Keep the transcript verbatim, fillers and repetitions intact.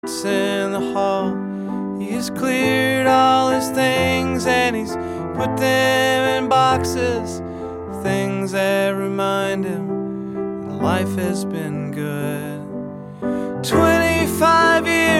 in the hall. He's cleared all his things and he's put them in boxes, things that remind him that life has been good. Twenty-five years